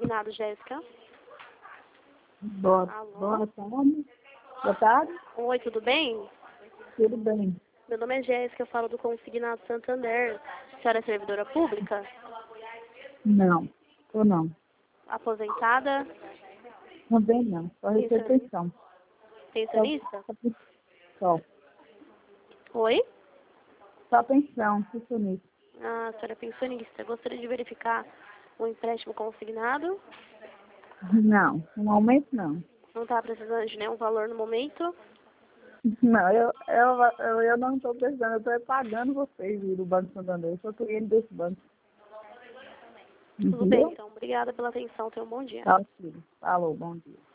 consignado, Jéssica? Boa tarde. Boa tarde. Oi, tudo bem? Tudo bem. Meu nome é Jéssica, eu falo do Consignado Santander. A senhora é servidora pública? Não, ou não. Aposentada? Também não. Só recebo pensão. Pensionista? Só. Oi? Só pensão, pensionista. Ah, a senhora é pensionista. Gostaria de verificar o empréstimo consignado? Não, no momento não. Não está precisando de nenhum valor no momento? Não, eu não estou precisando, eu estou pagando vocês do Banco Santander. Eu sou cliente desse banco. Tudo bem, Entendeu? então. Obrigada pela atenção. Tenha um bom dia. Tá, filho. Falou, bom dia.